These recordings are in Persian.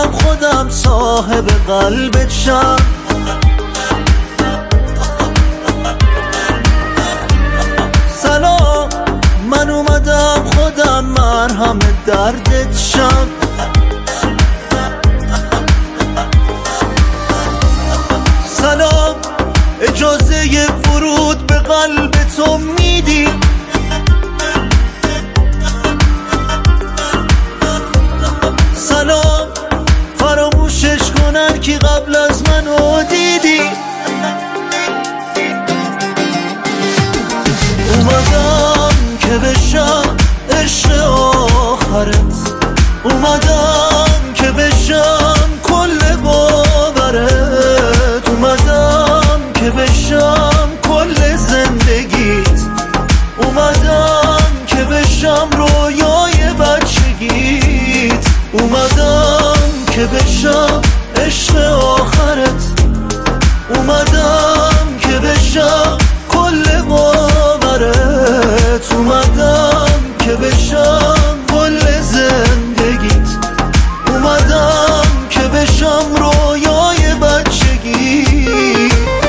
اومدم خودم صاحب قلبت شم. سلام، من اومدم خودم مرهم دردت شم. سلام، اجازه ورود به قلب تو میدی؟ سلام، فراموشش کنن که قبل از منو دیدی. اومدم که بشم عشق آخرت، اومدم که بشم کل باورت، اومدم که بشم کل زندگیت، اومدم که بشم رویای بچگیت، اومدم که بشم عشق آخرت، اومدم که بشم کل باورت، اومدم که بشم کل زندگیت، اومدم که بشم رویای بچگی.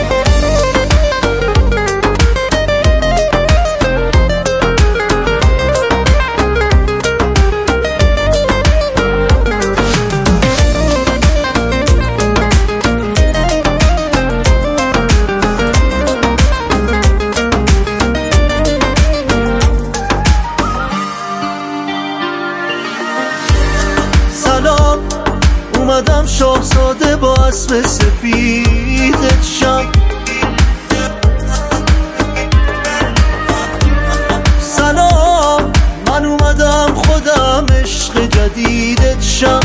سلام، اومدم شاهزاده با اسب سفیدت شم. سلام، من اومدم خودم عشق جدیدت شم.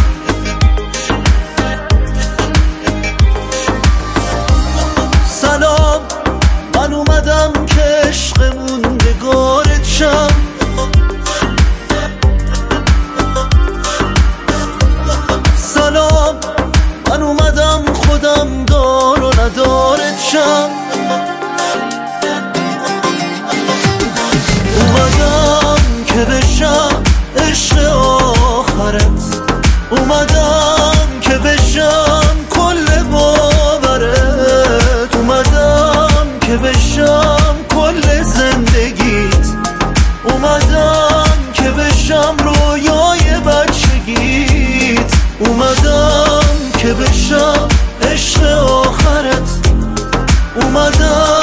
سلام، من اومدم که عشق موندگارت شم. سلام، من اومدم خودم دار و ندارت شم. اومدم که بشم عشق آخرت، اومدم که بشم کل باورت، اومدم که بشم کل زندگیت، اومدم که بشم رویای بچگیت، اومدم که بشم عشق آخرت، اومدم